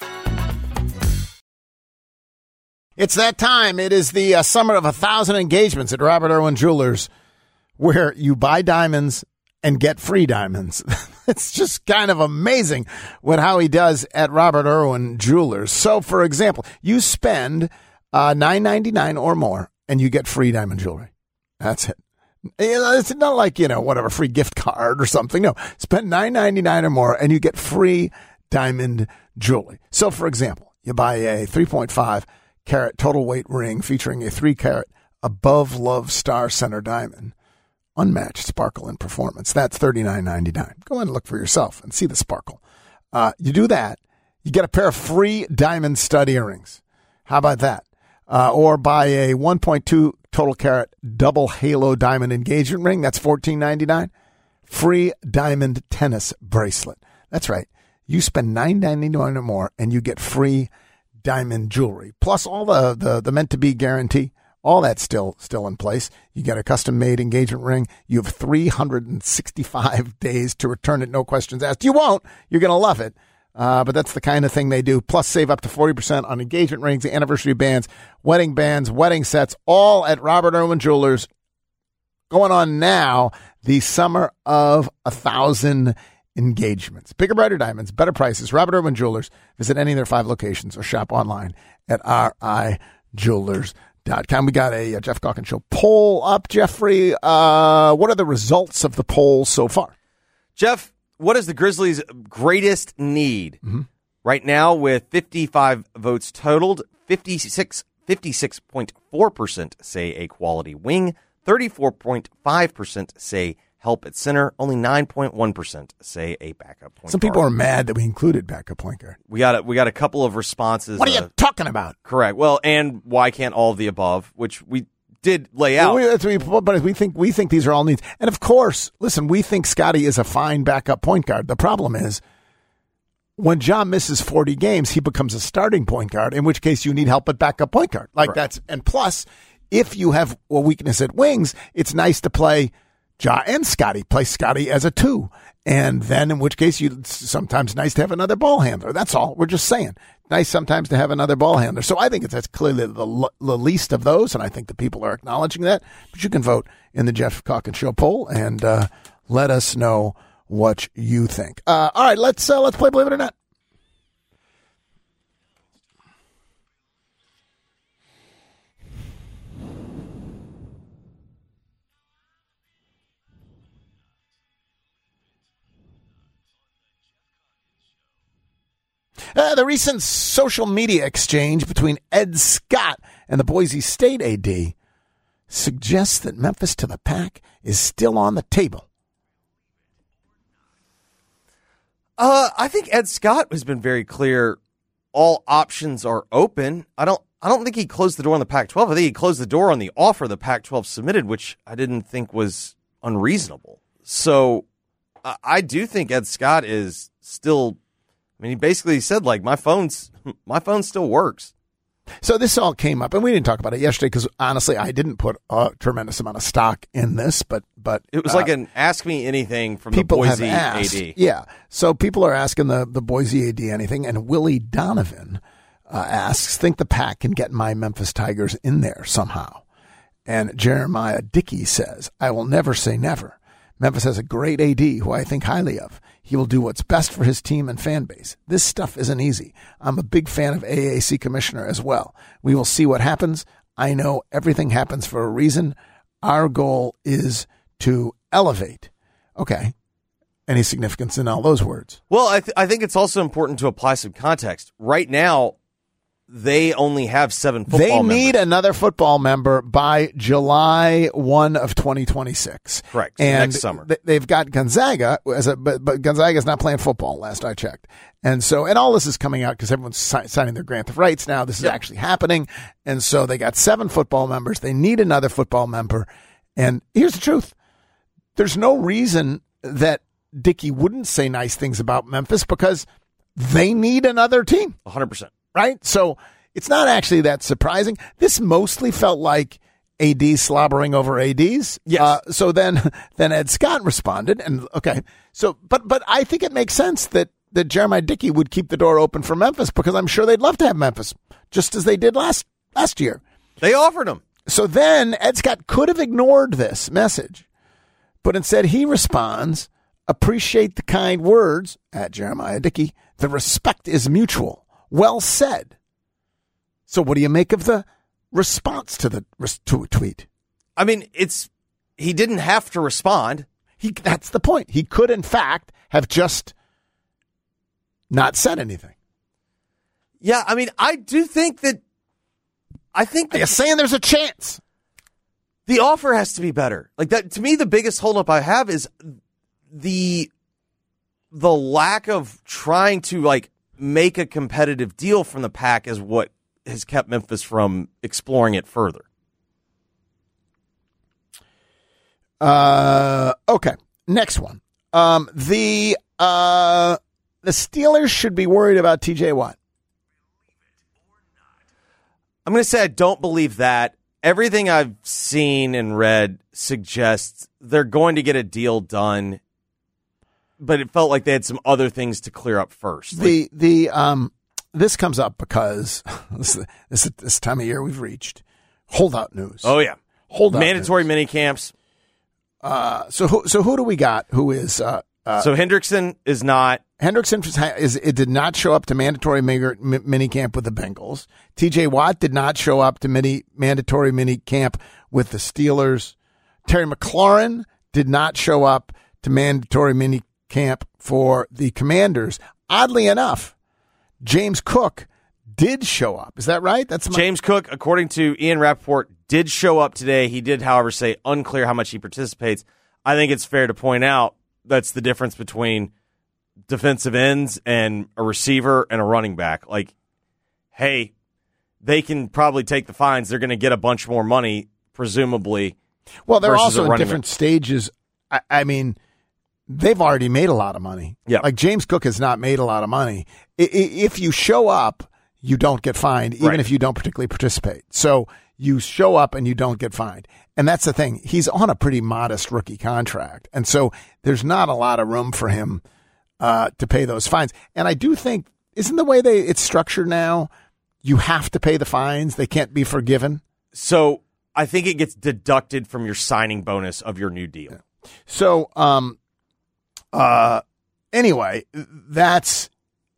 It's that time. It is the uh, summer of a thousand engagements at Robert Irwin Jewelers, where you buy diamonds and get free diamonds. It's just kind of amazing what how he does at Robert Irwin Jewelers. So, for example, you spend uh, nine ninety-nine or more, and you get free diamond jewelry. That's it. It's not like, you know, whatever, free gift card or something. No, spend nine ninety-nine or more and you get free diamond jewelry. So, for example, you buy a three point five carat total weight ring featuring a three carat above love star center diamond, unmatched sparkle and performance. That's thirty-nine ninety-nine. Go in and look for yourself and see the sparkle. Uh, you do that, you get a pair of free diamond stud earrings. How about that? Uh, or buy a one point two total carat double halo diamond engagement ring. That's fourteen ninety-nine. Free diamond tennis bracelet. That's right. You spend nine ninety-nine or more and you get free diamond jewelry. Plus all the, the, the meant to be guarantee All that's still still in place. You get a custom-made engagement ring. You have three hundred sixty-five days to return it, no questions asked. You won't. You're going to love it. Uh, but that's the kind of thing they do. Plus, save up to forty percent on engagement rings, anniversary bands, wedding bands, wedding sets, all at Robert Irwin Jewelers. Going on now, the summer of a thousand engagements. Bigger, brighter diamonds, better prices. Robert Irwin Jewelers. Visit any of their five locations or shop online at r i jewelers dot com. We got a, a Jeff Calkins Show poll up. Jeffrey, uh, what are the results of the poll so far? Jeff, what is the Grizzlies' greatest need? Mm-hmm. Right now, with fifty-five votes totaled, fifty-six, fifty-six point four percent say a quality wing, thirty-four point five percent say help at center, only nine point one percent say a backup point Some guard. people are mad that we included backup point guard. We got a, we got a couple of responses. What are you uh, talking about? Correct. Well, and why can't all of the above, which we did lay out. We, that's what we, but we think we think these are all needs. And of course, listen, we think Scotty is a fine backup point guard. The problem is when John misses forty games, he becomes a starting point guard, in which case you need help at backup point guard. Like Correct. that's and plus, if you have a weakness at wings, it's nice to play Ja and Scotty. Play Scotty as a two. And then in which case you sometimes nice to have another ball handler. That's all. We're just saying. Nice sometimes to have another ball handler. So I think it's that's clearly the, the least of those, and I think the people are acknowledging that. But you can vote in the Jeff Calkins Show poll and uh, let us know what you think. Uh, all right, let's uh, let's play Believe It or Not. Uh, the recent social media exchange between Ed Scott and the Boise State A D suggests that Memphis to the Pac is still on the table. Uh, I think Ed Scott has been very clear. All options are open. I don't. I don't think he closed the door on the Pac twelve. I think he closed the door on the offer the Pac twelve submitted, which I didn't think was unreasonable. So uh, I do think Ed Scott is still. I mean, he basically said, like, my phone's my phone still works. So this all came up, and we didn't talk about it yesterday because, honestly, I didn't put a tremendous amount of stock in this. But but it was uh, like an ask me anything from the people Boise have asked, A D. Yeah. So people are asking the, the Boise A D anything, and Willie Donovan uh, asks, think the Pac can get my Memphis Tigers in there somehow? And Jeremiah Dickey says, I will never say never. Memphis has a great A D who I think highly of. He will do what's best for his team and fan base. This stuff isn't easy. I'm a big fan of A A C commissioner as well. We will see what happens. I know everything happens for a reason. Our goal is to elevate. Okay. Any significance in all those words? Well, I, th- I think it's also important to apply some context. Right now, they only have seven football They members. need another football member by July first of twenty twenty-six. Correct. So And next summer. th- they've got Gonzaga, as a, but, but Gonzaga's not playing football, last I checked. And so, and all this is coming out because everyone's si- signing their grant of rights now. This is Yeah. actually happening. And so they got seven football members. They need another football member. And here's the truth. There's no reason that Dickey wouldn't say nice things about Memphis because they need another team. one hundred percent. Right? So it's not actually that surprising. This mostly felt like A D slobbering over A Ds. Yes. Uh, so then, then Ed Scott responded, and okay. So, but but I think it makes sense that that Jeremiah Dickey would keep the door open for Memphis because I'm sure they'd love to have Memphis, just as they did last last year. They offered him. So then Ed Scott could have ignored this message, but instead he responds, appreciate the kind words at Jeremiah Dickey. The respect is mutual. Well said. So what do you make of the response to the to a tweet? I mean, it's he didn't have to respond. He that's the point. He could, in fact, have just not said anything. Yeah, I mean, I do think that I think Are you that saying there's a chance? the offer has to be better. Like that to me, the biggest holdup I have is the the lack of trying to like make a competitive deal from the Pac is what has kept Memphis from exploring it further. Uh, okay. Next one. Um, the uh, the Steelers should be worried about T J Watt. I'm going to say I don't believe that. everything I've seen and read suggests they're going to get a deal done, but it felt like they had some other things to clear up first. The like, the um this comes up because this this this time of year we've reached holdout news. Oh yeah, holdout mandatory news. mini camps. Uh, so who so who do we got? Who is uh, uh so Hendrickson is not. Hendrickson is it did not show up to mandatory mini camp with the Bengals. T J Watt did not show up to mini mandatory mini camp with the Steelers. Terry McLaurin did not show up to mandatory mini camp for the Commanders. Oddly enough, James Cook did show up. Is that right? That's my- James Cook, according to Ian Rappaport, did show up today. He did, however, say unclear how much he participates. I think it's fair to point out that's the difference between defensive ends and a receiver and a running back. Like, hey, they can probably take the fines. They're going to get a bunch more money, presumably. Well, they're also in different back. stages. I, I mean, they've already made a lot of money. Yeah. Like James Cook has not made a lot of money. I, I, if you show up, you don't get fined, even right. if you don't particularly participate. So you show up and you don't get fined. And that's the thing. He's on a pretty modest rookie contract. And so there's not a lot of room for him uh, to pay those fines. And I do think, isn't the way they it's structured now, you have to pay the fines? They can't be forgiven? So I think it gets deducted from your signing bonus of your new deal. Yeah. So, um, uh, anyway, that's...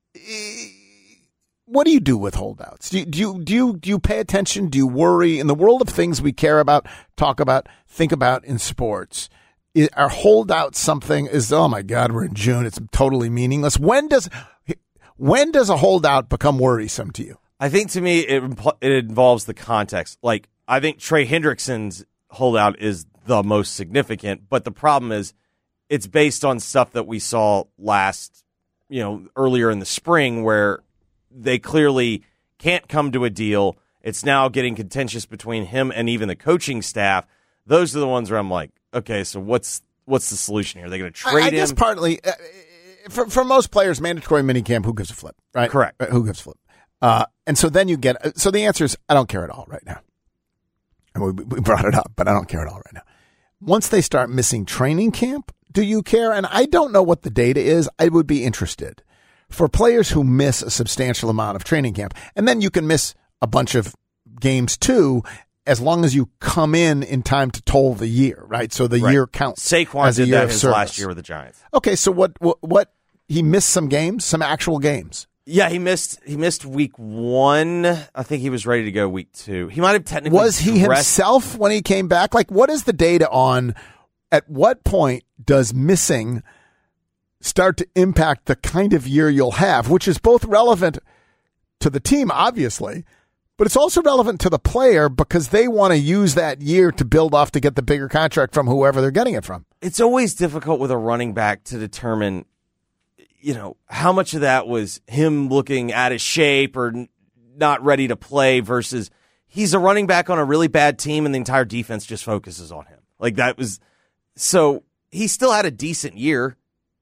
What do you do with holdouts? Do you, do you do you do you pay attention? Do you worry in the world of things we care about, talk about, think about in sports? Is, are holdouts something? Is oh my God, we're in June. It's totally meaningless. When does when does a holdout become worrisome to you? I think to me it it involves the context. Like I think Trey Hendrickson's holdout is the most significant, but the problem is it's based on stuff that we saw last, you know, earlier in the spring where they clearly can't come to a deal. It's now getting contentious between him and even the coaching staff. Those are the ones where I'm like, okay, so what's what's the solution here? Are they going to trade I, I him? guess partly, uh, for, for most players, mandatory minicamp, who gives a flip, right? Correct. Uh, who gives a flip? Uh, and so then you get, so the answer is, I don't care at all right now. And we, we brought it up, but I don't care at all right now. Once they start missing training camp, do you care? And I don't know what the data is. I would be interested. For players who miss a substantial amount of training camp, and then you can miss a bunch of games too, as long as you come in in time to toll the year, right? So the right. year counts. Saquon as a did year that of his service. last year with the Giants. Okay, so what, what? What? He missed some games, some actual games. Yeah, he missed. He missed week one. I think he was ready to go week two. He might have technically. Was he dressed- himself when he came back? Like, what is the data on? At what point does missing start to impact the kind of year you'll have, which is both relevant to the team, obviously, but it's also relevant to the player because they want to use that year to build off to get the bigger contract from whoever they're getting it from. It's always difficult with a running back to determine, you know, how much of that was him looking out of shape or n- not ready to play versus he's a running back on a really bad team and the entire defense just focuses on him. Like that was, so he still had a decent year.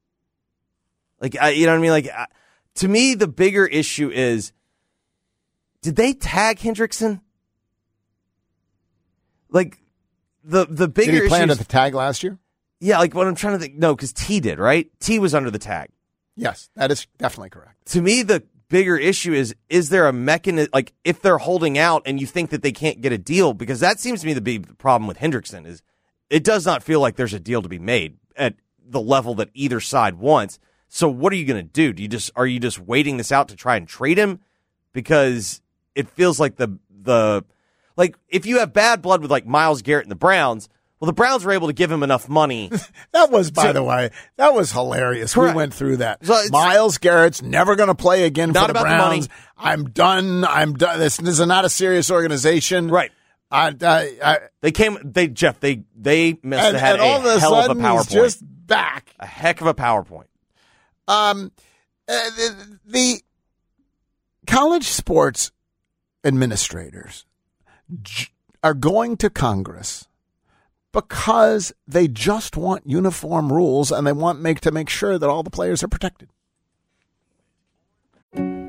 Like, I, you know what I mean? Like, I, to me, the bigger issue is, did they tag Hendrickson? Like, the the bigger Did he plan issue at the tag last year? Yeah, like what I'm trying to think. No, because T did, right? T was under the tag. Yes, that is definitely correct. To me, the bigger issue is, is there a mechanism, like if they're holding out and you think that they can't get a deal, because that seems to me to be the problem with Hendrickson is it does not feel like there's a deal to be made at the level that either side wants. So what are you going to do? Do you just are you just waiting this out to try and trade him? Because it feels like the the like if you have bad blood with like Myles Garrett and the Browns, well, the Browns were able to give him enough money. That was, by to, the way, that was hilarious. Correct. We went through that. So Myles Garrett's never going to play again not for the about Browns. the money. I'm done. I'm done. This, this is not a serious organization. Right. I, I, I, they came. They Jeff. They they must and, have had and all a of a hell sudden of a PowerPoint. He's just back. A heck of a PowerPoint. Um, uh, the, the college sports administrators j- are going to Congress because they just want uniform rules and they want make to make sure that all the players are protected.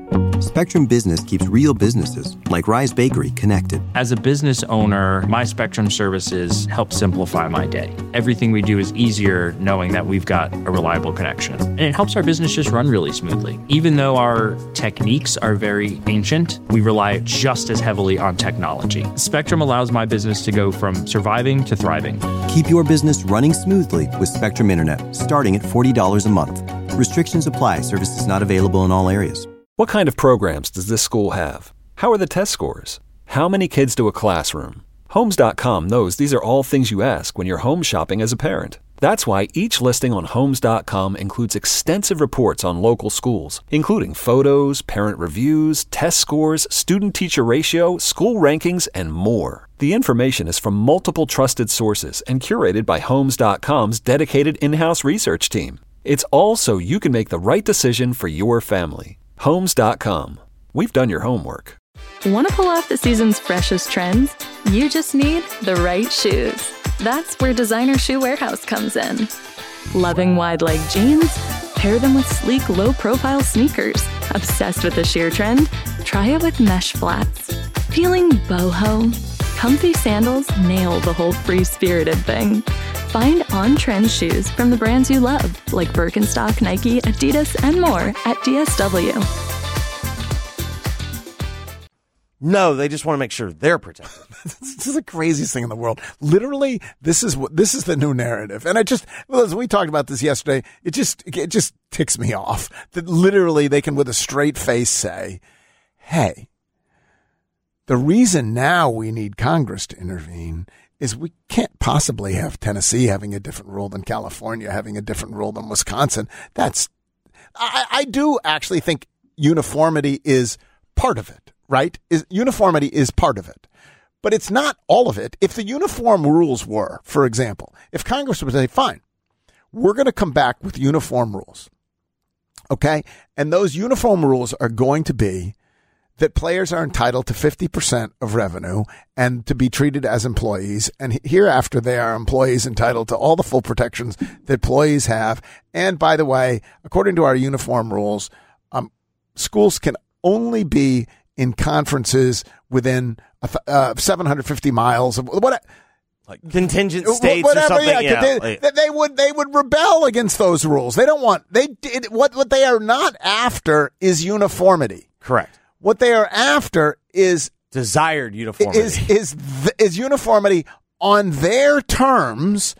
Spectrum Business keeps real businesses, like Rise Bakery, connected. As a business owner, my Spectrum services help simplify my day. Everything we do is easier knowing that we've got a reliable connection. And it helps our business just run really smoothly. Even though our techniques are very ancient, we rely just as heavily on technology. Spectrum allows my business to go from surviving to thriving. Keep your business running smoothly with Spectrum Internet, starting at forty dollars a month. Restrictions apply. Services not available in all areas. What kind of programs does this school have? How are the test scores? How many kids do a classroom? Homes dot com knows these are all things you ask when you're home shopping as a parent. That's why each listing on Homes dot com includes extensive reports on local schools, including photos, parent reviews, test scores, student-teacher ratio, school rankings, and more. The information is from multiple trusted sources and curated by Homes dot com's dedicated in-house research team. It's all so you can make the right decision for your family. Homes dot com. We've done your homework. Want to pull off the season's freshest trends? You just need the right shoes. That's where Designer Shoe Warehouse comes in. Loving wide-leg jeans? Pair them with sleek, low-profile sneakers. Obsessed with the sheer trend? Try it with mesh flats. Feeling boho? Comfy sandals nail the whole free-spirited thing. Find on-trend shoes from the brands you love, like Birkenstock, Nike, Adidas, and more at D S W. No, they just want to make sure they're protected. This is the craziest thing in the world. Literally, this is what this is the new narrative. And I just, well, as we talked about this yesterday, it just it just ticks me off that literally they can with a straight face say, "Hey, the reason now we need Congress to intervene is we can't possibly have Tennessee having a different rule than California having a different rule than Wisconsin." That's, I, I do actually think uniformity is part of it, right? Is uniformity is part of it, but it's not all of it. If the uniform rules were, for example, if Congress would say, fine, we're going to come back with uniform rules, okay? And those uniform rules are going to be that players are entitled to fifty percent of revenue and to be treated as employees. And hereafter, they are employees entitled to all the full protections that employees have. And by the way, according to our uniform rules, um, schools can only be in conferences within uh, seven hundred fifty miles of what, like contingent states whatever, or something. Yeah, yeah, they, like, they would they would rebel against those rules. They don't want they did what what they are not after is uniformity. Correct. What they are after is desired uniformity. Is is is uniformity on their terms,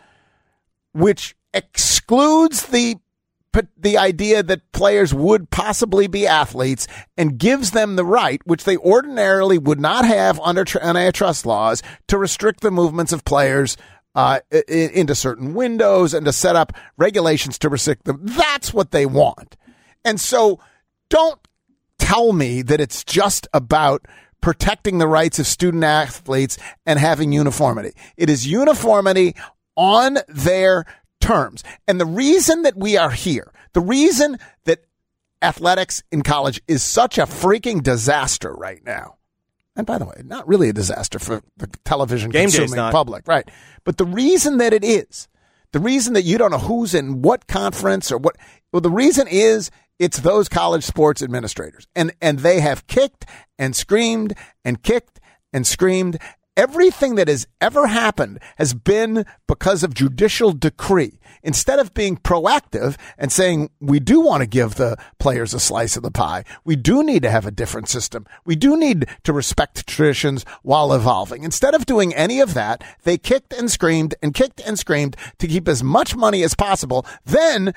which excludes the the idea that players would possibly be athletes and gives them the right, which they ordinarily would not have under antitrust laws, to restrict the movements of players uh, into certain windows and to set up regulations to restrict them. That's what they want. And so don't tell me that it's just about protecting the rights of student athletes and having uniformity. It is uniformity on their terms. And the reason that we are here, the reason that athletics in college is such a freaking disaster right now, and by the way, not really a disaster for the television Game consuming public, right? But the reason that it is, the reason that you don't know who's in what conference or what, well, the reason is it's those college sports administrators. And and they have kicked and screamed and kicked and screamed. Everything that has ever happened has been because of judicial decree. Instead of being proactive and saying, we do want to give the players a slice of the pie, we do need to have a different system, we do need to respect traditions while evolving. Instead of doing any of that, they kicked and screamed and kicked and screamed to keep as much money as possible. Then,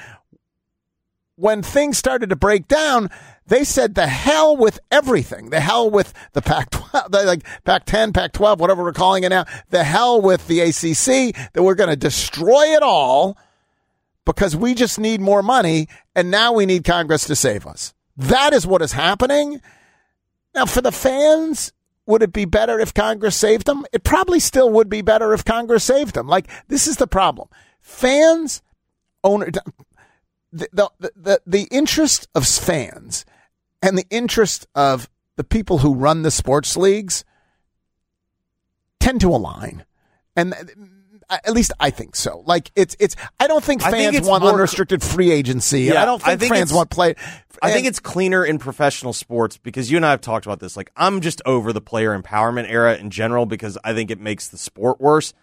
when things started to break down, they said the hell with everything. The hell with the Pac twelve, like Pac ten, Pac twelve, whatever we're calling it now. The hell with the A C C, that we're going to destroy it all because we just need more money, and now we need Congress to save us. That is what is happening. Now, for the fans, would it be better if Congress saved them? It probably still would be better if Congress saved them. Like, this is the problem. Fans, owner... The, the the the interest of fans and the interest of the people who run the sports leagues tend to align, and at least I think so. Like it's it's I don't think fans think want more, unrestricted free agency. Yeah, I don't think, I think fans want play. I think it's cleaner in professional sports because you and I have talked about this. Like, I'm just over the player empowerment era in general because I think it makes the sport worse.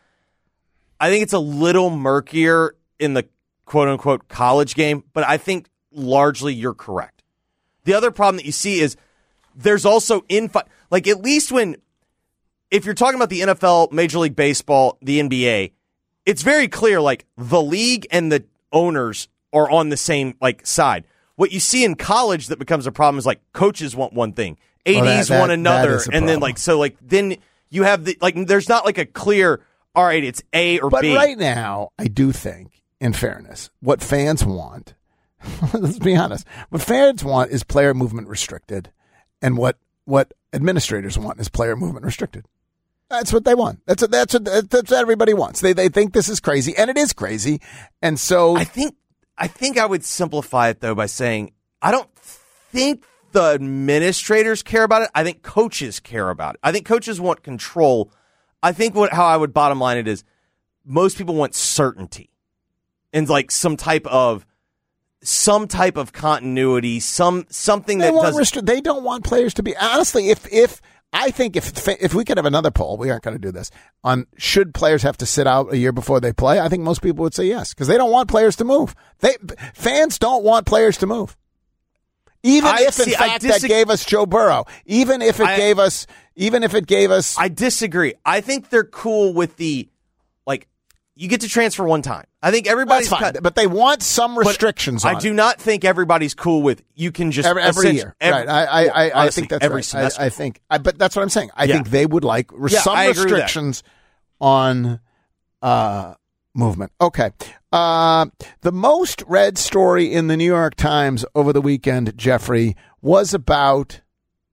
I think it's a little murkier in the quote-unquote college game, but I think largely you're correct. The other problem that you see is there's also infight. Like, at least when, if you're talking about the N F L, Major League Baseball, the N B A, it's very clear, like, the league and the owners are on the same, like, side. What you see in college that becomes a problem is, like, coaches want one thing, A Ds well, that, that, want another, and problem. then, like, so, like, then you have the, like, there's not, like, a clear, all right, it's A or but B. But right now, I do think, in fairness, what fans want, let's be honest, what fans want is player movement restricted, and what what administrators want is player movement restricted. That's what they want. That's what, that's what, that's what everybody wants. They they think this is crazy, and it is crazy. And so I think I think I would simplify it though by saying I don't think the administrators care about it. I think coaches care about it. I think coaches want control. I think what how I would bottom line it is most people want certainty and like some type of some type of continuity, some something they that want doesn't. restri- they don't want players to be honestly. If if I think if if we could have another poll, we aren't going to do this, on should players have to sit out a year before they play, I think most people would say yes, because they don't want players to move. They Fans don't want players to move. Even I, if, in see, fact, disag- that gave us Joe Burrow. Even if it I, gave us, even if it gave us. I disagree. I think they're cool with the, like, you get to transfer one time. I think everybody's That's fine, cut, but they want some restrictions on I do it. not think everybody's cool with you can just every, every year. Every, right. I, I, I, honestly, I think that's every right. semester. I, I think, I, but that's what I'm saying. I Yeah. think they would like re- Yeah, some I agree with that. restrictions on uh, movement. Okay. Uh, the most read story in the New York Times over the weekend, Jeffrey, was about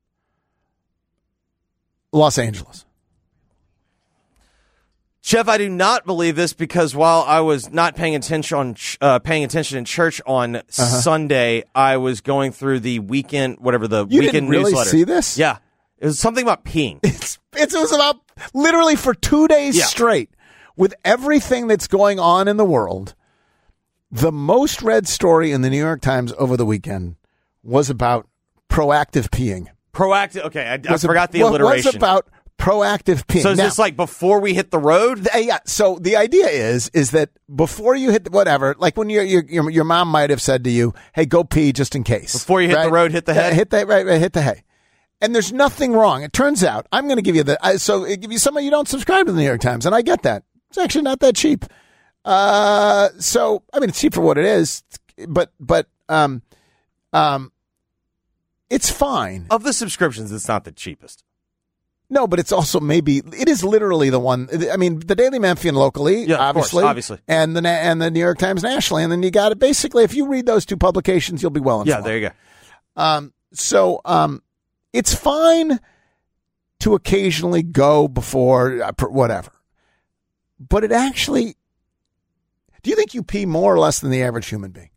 Los Angeles. Jeff, I do not believe this because while I was not paying attention on uh, paying attention in church on uh-huh. Sunday, I was going through the weekend, whatever the you weekend didn't really newsletter. See this? Yeah, it was something about peeing. It's, it's it was about literally for two days yeah. straight with everything that's going on in the world. The most read story in the New York Times over the weekend was about proactive peeing. Proactive. Okay, I, I was forgot a, the alliteration. Was about proactive peeing. So is now, this like before we hit the road? Th- yeah. So the idea is is that before you hit the, whatever, like when your your your mom might have said to you, "Hey, go pee just in case." Before you hit right? the road, hit the hay. Uh, hit the right, right, hit the hay. And there's nothing wrong. It turns out I'm going to give you the I, so it give you some of you don't subscribe to the New York Times, and I get that. It's actually not that cheap. Uh, so I mean, it's cheap for what it is, but but um, um, it's fine. Of the subscriptions, it's not the cheapest. No, but it's also maybe it is literally the one. I mean, the Daily Memphian locally, yeah, obviously, course, obviously, and the and the New York Times nationally, and then you got it. Basically, if you read those two publications, you'll be well informed. Yeah, there you go. Um, so um, it's fine to occasionally go before uh, whatever, but it actually. Do you think you pee more or less than the average human being?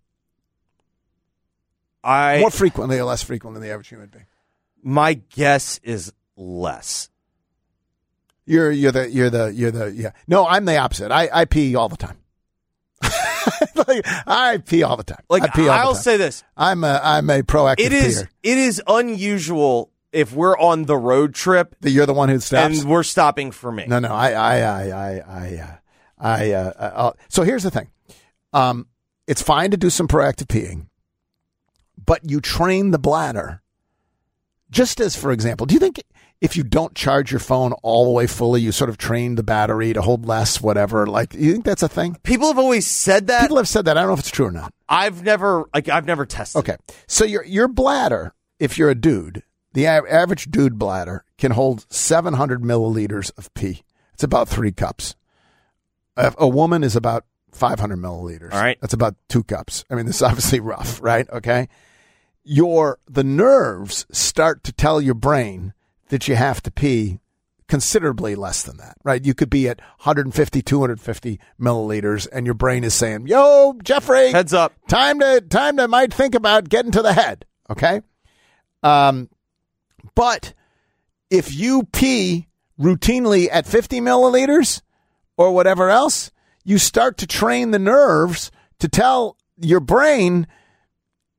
I more frequently or less frequently than the average human being? My guess is less. You're you're the you're the you're the yeah. No, I'm the opposite. I, I pee all the time. like, I pee all the time. Like I pee all I'll the time. say this: I'm a I'm a proactive. It is peer. it is unusual if we're on the road trip that you're the one who stops and we're stopping for me. No, no, I I I I I. Uh, I uh, uh, so here's the thing. Um, it's fine to do some proactive peeing, but you train the bladder. Just as, for example, do you think if you don't charge your phone all the way fully, you sort of train the battery to hold less, whatever? Like, you think that's a thing? People have always said that. People have said that. I don't know if it's true or not. I've never, like, I've never tested. Okay, so your your bladder, if you're a dude, the a- average dude bladder can hold seven hundred milliliters of pee. It's about three cups. A, a woman is about five hundred milliliters. All right. That's about two cups. I mean, this is obviously rough, right? Okay. Your, the nerves start to tell your brain that you have to pee considerably less than that, right? You could be at one fifty, two fifty milliliters and your brain is saying, yo, Jeffrey, heads up. Time to, time to might think about getting to the head. Okay. Um, but if you pee routinely at fifty milliliters, or whatever else, you start to train the nerves to tell your brain,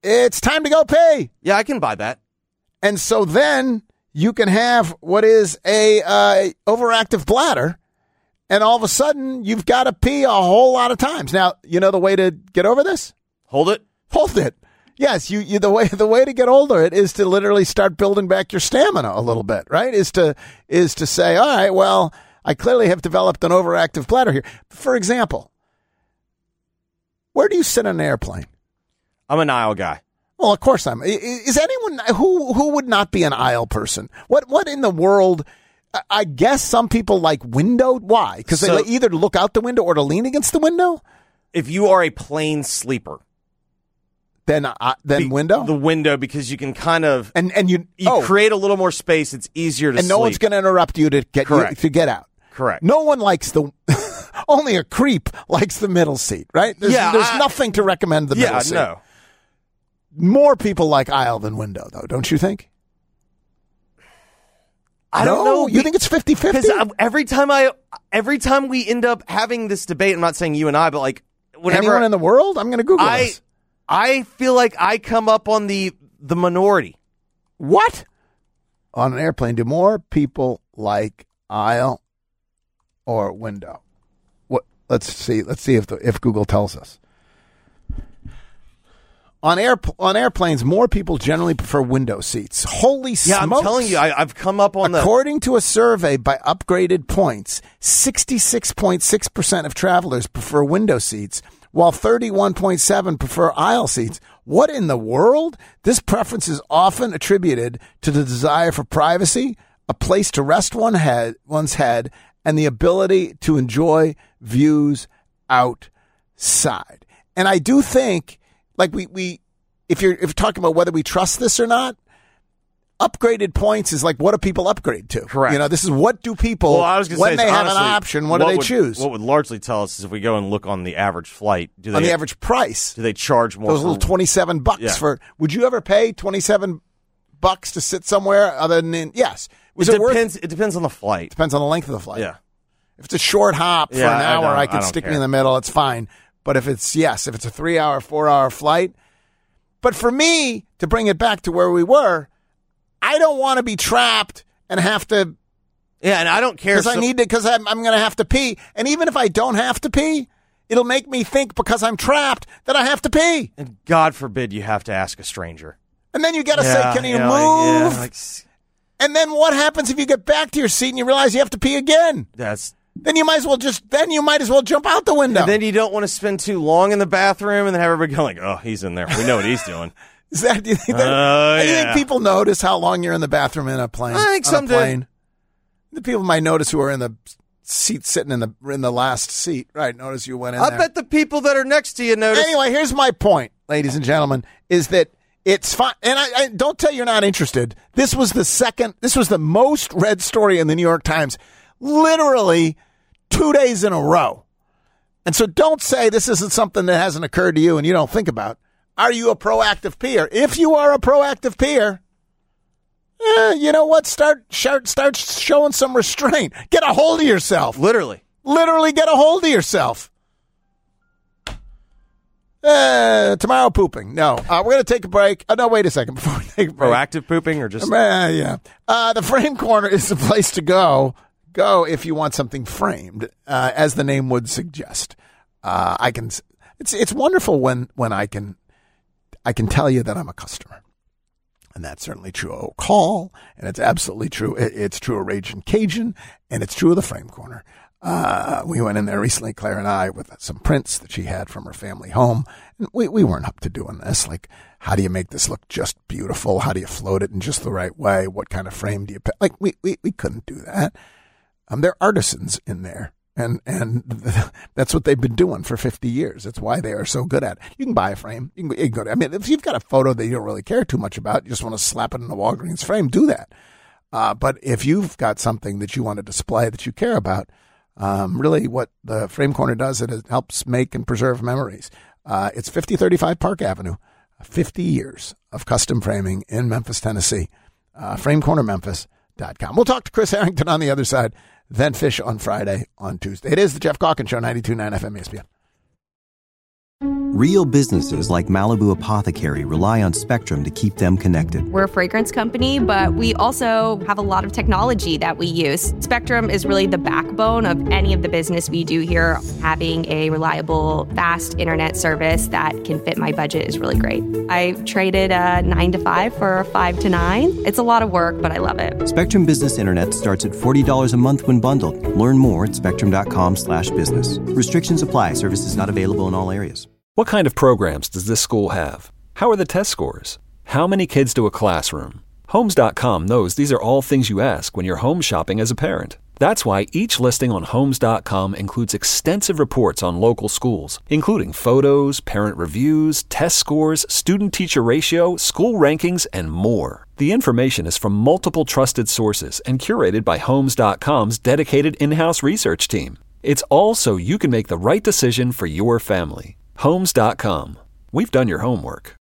it's time to go pee. Yeah, I can buy that. And so then you can have what is a uh, overactive bladder, and all of a sudden you've got to pee a whole lot of times. Now, you know the way to get over this? Hold it. Hold it. Yes, you, you the way the way to get older it is to literally start building back your stamina a little bit, right? Is to is to say, all right, well, I clearly have developed an overactive bladder here. For example, where do you sit on an airplane? I'm an aisle guy. Well, of course I'm. Is anyone who who would not be an aisle person? What what in the world? I guess some people like window. Why? Because So- they either look out the window or to lean against the window. If you are a plane sleeper, Then uh, then be- window the window, because you can kind of and and you you oh, create a little more space. It's easier to and no sleep. one's going to interrupt you to get you, Correct. to get out. Correct. No one likes the. Only a creep likes the middle seat, right? There's, Yeah, there's I- nothing to recommend the middle Yeah, seat. no. More people like aisle than window, though, don't you think? I don't No? know. You think it's fifty-fifty? Because every time I, every time we end up having this debate, I'm not saying you and I, but like whenever Anyone in the world? I'm going to Google I, this. I feel like I come up on the the minority. What? On an airplane, do more people like aisle or window? What? Let's see. Let's see if the, if Google tells us. On air on airplanes, more people generally prefer window seats. Holy Yeah, smokes! I'm telling you, I, I've come up on the. According to a survey by Upgraded Points, sixty-six point six percent of travelers prefer window seats, while thirty-one point seven percent prefer aisle seats. What in the world? This preference is often attributed to the desire for privacy, a place to rest one head, one's head, and the ability to enjoy views outside. And I do think, like we, we if you're if you're talking about whether we trust this or not, Upgraded Points is like, what do people upgrade to? Correct. You know, this is what do people, Well, I was gonna when say, they is have honestly, an option, what, do they would, choose? What would largely tell us is if we go and look on the average flight, do they On the average price. do they charge more? Those for- little twenty-seven bucks Yeah. for, would you ever pay twenty-seven bucks to sit somewhere other than in, yes. Was it it, worth, depends. It depends on the flight. depends on the length of the flight. Yeah. If it's a short hop for Yeah, an I hour, don't- I, I can don't stick me care. in the middle. It's fine. But if it's, yes, if it's a three hour, four hour flight. But for me, to bring it back to where we were, I don't want to be trapped and have to, Yeah, and I don't care. because I so- need to, because I'm, I'm going to have to pee. And even if I don't have to pee, it'll make me think because I'm trapped that I have to pee. And God forbid you have to ask a stranger. And then you got to Yeah, say, can you yeah, move? like- yeah, like, And then what happens if you get back to your seat and you realize you have to pee again? that's. Then you might as well just, then you might as well jump out the window. And then you don't want to spend too long in the bathroom and then have everybody go like, "Oh, he's in there. We know what he's doing." Is that, do you think, that, Oh, do you yeah. think people notice how long you're in the bathroom in a plane? I think on some a do. plane? The people might notice who are in the seat sitting in the in the last seat. Right, notice you went in I there. bet the people that are next to you notice. Anyway, here's my point, ladies and gentlemen, is that it's fine. And I, I don't tell you you're not interested. This was the second, this was the most read story in the New York Times, literally two days in a row. And so don't say this isn't something that hasn't occurred to you and you don't think about. Are you a proactive peer? If you are a proactive peer, eh, you know what? Start, start, start showing some restraint. Get a hold of yourself. Literally. Literally get a hold of yourself. Uh, tomorrow pooping. No, uh, we're going to take a break. Uh, no, wait a second before we take a break. Proactive pooping or just. Uh, yeah. Uh, the Frame Corner is the place to go. Go if you want something framed, uh, as the name would suggest. Uh, I can. It's it's wonderful when when I can I can tell you that I'm a customer, and that's certainly true of Oak Hall, and it's absolutely true. It, it's true of Raging Cajun, and it's true of the Frame Corner. Uh, we went in there recently, Claire and I, with some prints that she had from her family home. And we, we weren't up to doing this. Like, how do you make this look just beautiful? How do you float it in just the right way? What kind of frame do you put? Like, we, we, we couldn't do that. Um, they're artisans in there. And, and that's what they've been doing for fifty years. That's why they are so good at it. You can buy a frame. You can, you can go to, I mean, if you've got a photo that you don't really care too much about, you just want to slap it in a Walgreens frame, do that. Uh, but if you've got something that you want to display that you care about, Um, really what the Frame Corner does, it is, helps make and preserve memories. Uh, it's fifty thirty-five Park Avenue, fifty years of custom framing in Memphis, Tennessee. Uh, frame corner memphis dot com. We'll talk to Chris Harrington on the other side, then Fish on Friday, on Tuesday. It is the Jeff Calkins Show, ninety-two point nine F M E S P N. Real businesses like Malibu Apothecary rely on Spectrum to keep them connected. We're a fragrance company, but we also have a lot of technology that we use. Spectrum is really the backbone of any of the business we do here. Having a reliable, fast internet service that can fit my budget is really great. I traded a nine to five for a five to nine. It's a lot of work, but I love it. Spectrum Business Internet starts at forty dollars a month when bundled. Learn more at spectrum.com slash business. Restrictions apply. Services not available in all areas. What kind of programs does this school have? How are the test scores? How many kids do a classroom? Homes dot com knows these are all things you ask when you're home shopping as a parent. That's why each listing on Homes dot com includes extensive reports on local schools, including photos, parent reviews, test scores, student-teacher ratio, school rankings, and more. The information is from multiple trusted sources and curated by Homes dot com's dedicated in-house research team. It's all so you can make the right decision for your family. Homes dot com. We've done your homework.